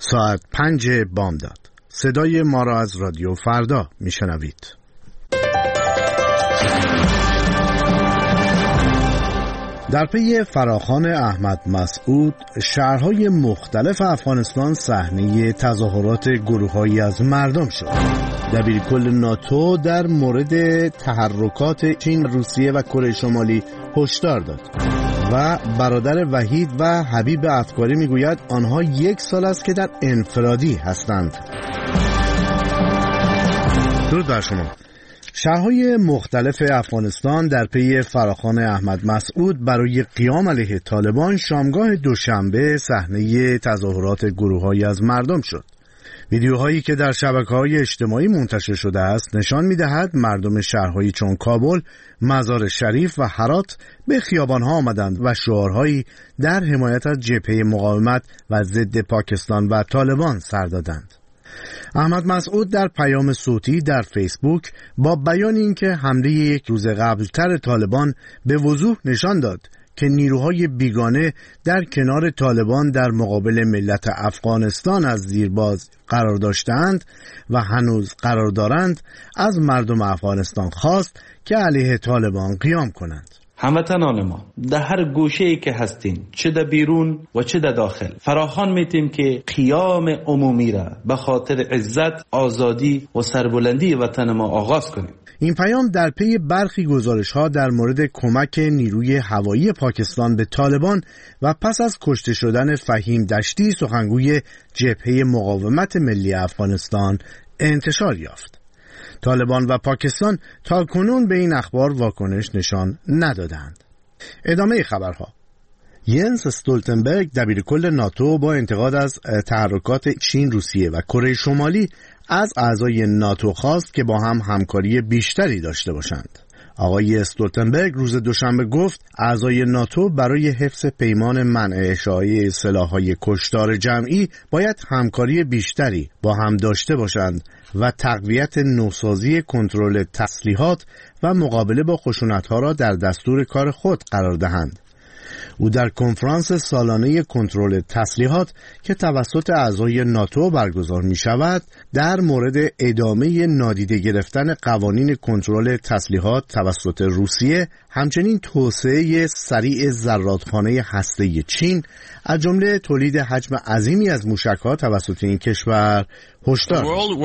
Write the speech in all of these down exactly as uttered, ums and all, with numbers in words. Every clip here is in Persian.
ساعت پنج بامداد. صدای ما را از رادیو فردا میشنوید. در پی فراخوان احمد مسعود، شهرهای مختلف افغانستان صحنه تظاهرات گروه‌هایی از مردم شد. دبیرکل ناتو در مورد تحرکات چین، روسیه و کره شمالی هشدار داد و برادر وحید و حبیب افکاری میگوید آنها یک سال است که در انفرادی هستند. درود بر شما. شهرهای مختلف افغانستان در پی فراخوان احمد مسعود برای قیام علیه طالبان شامگاه دوشنبه صحنه تظاهرات گروه‌هایی از مردم شد. ویدیوهایی که در شبکه‌های اجتماعی منتشر شده است نشان می‌دهد مردم شهرهایی چون کابل، مزار شریف و هرات به خیابان‌ها آمدند و شعارهایی در حمایت از جبهه مقاومت و ضد پاکستان و طالبان سر دادند. احمد مسعود در پیام صوتی در فیسبوک با بیان اینکه حمله یک روز قبلتر طالبان به وضوح نشان داد که نیروهای بیگانه در کنار طالبان در مقابل ملت افغانستان از زیرباز قرار داشتند و هنوز قرار دارند، از مردم افغانستان خواست که علیه طالبان قیام کنند. هموطنان ما در هر گوشه‌ای که هستین، چه در بیرون و چه در داخل، فراخوان میتیم که قیام عمومی را به خاطر عزت، آزادی و سربلندی وطن ما آغاز کنیم. این پیام در پی برخی گزارش‌ها در مورد کمک نیروی هوایی پاکستان به طالبان و پس از کشته شدن فهیم دشتی، سخنگوی جبهه مقاومت ملی افغانستان، انتشار یافت. طالبان و پاکستان تا کنون به این اخبار واکنش نشان ندادند. ادامه خبرها. ینس استولتنبرگ دبیرکل ناتو با انتقاد از تحرکات چین، روسیه و کره شمالی از اعضای ناتو خواست که با هم همکاری بیشتری داشته باشند. آقای استولتنبرگ روز دوشنبه گفت اعضای ناتو برای حفظ پیمان منع اشاعه سلاح‌های کشتار جمعی باید همکاری بیشتری با هم داشته باشند و تقویت نوسازی کنترل تسلیحات و مقابله با خشونت‌ها را در دستور کار خود قرار دهند. او در کنفرانس سالانه کنترل تسلیحات که توسط اعضای ناتو برگزار می شود در مورد ادامه نادیده گرفتن قوانین کنترل تسلیحات توسط روسیه، همچنین توسعه سریع زرادخانه هسته‌ای چین، از جمله تولید حجم عظیمی از موشک‌ها توسط این کشور هشدار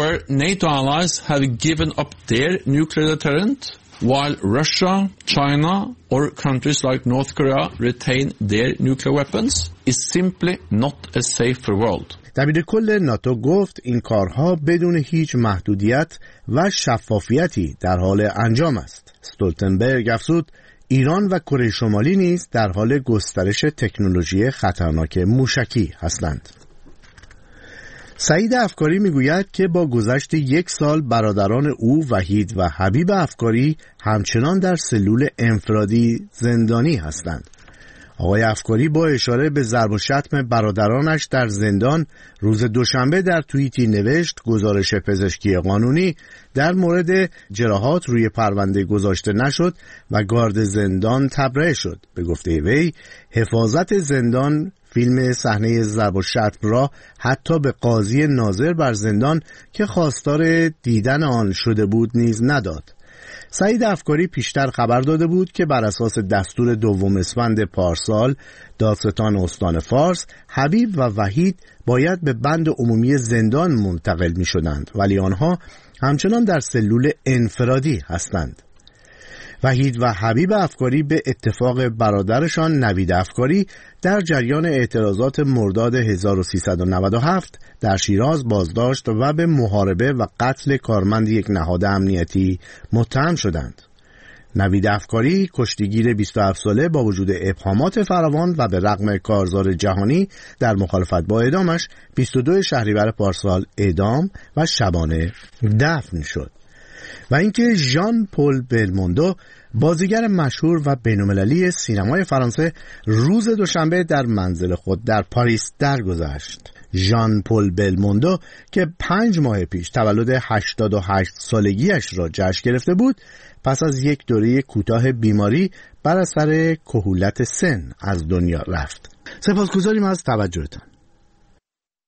داد. While Russia, China, or countries like North Korea retain their nuclear weapons, is simply not a safer world. دبیرکل ناتو گفت این کارها بدون هیچ محدودیت و شفافیتی در حال انجام است. استولتنبرگ افزود ایران و کره شمالی نیز در حال گسترش تکنولوژی خطرناک موشکی هستند. سعید افکاری میگوید که با گذشت یک سال برادران او وحید و حبیب افکاری همچنان در سلول انفرادی زندانی هستند. آقای افکاری با اشاره به ضرب و شتم برادرانش در زندان روز دوشنبه در توییتی نوشت گزارش پزشکی قانونی در مورد جراحات روی پرونده گذاشته نشد و گارد زندان تبرئه شد. به گفته وی حفاظت زندان فیلم صحنه ضرب و شتم را حتی به قاضی ناظر بر زندان که خواستار دیدن آن شده بود نیز نداد. سعید افکاری پیشتر خبر داده بود که بر اساس دستور دوم اسفند پارسال دادستان استان فارس، حبیب و وحید باید به بند عمومی زندان منتقل می شدند، ولی آنها همچنان در سلول انفرادی هستند. وحید و حبیب افکاری به اتفاق برادرشان نوید افکاری در جریان اعتراضات مرداد هزار و سیصد و نود و هفت در شیراز بازداشت و به محاربه و قتل کارمند یک نهاد امنیتی متهم شدند. نوید افکاری کشتیگیر بیست و هفت ساله با وجود ابهامات فراوان و به رغم کارزار جهانی در مخالفت با اعدامش بیست و دو شهریور پارسال اعدام و شبانه دفن شد. و اینکه ژان پل بلموندو بازیگر مشهور و بین‌المللی سینمای فرانسه روز دوشنبه در منزل خود در پاریس درگذشت. ژان پل بلموندو که پنج ماه پیش تولد هشتاد و هشت سالگیش را جشن گرفته بود، پس از یک دوره کوتاه بیماری بر اثر کهولت سن از دنیا رفت. سپاسگزاریم از توجهتان.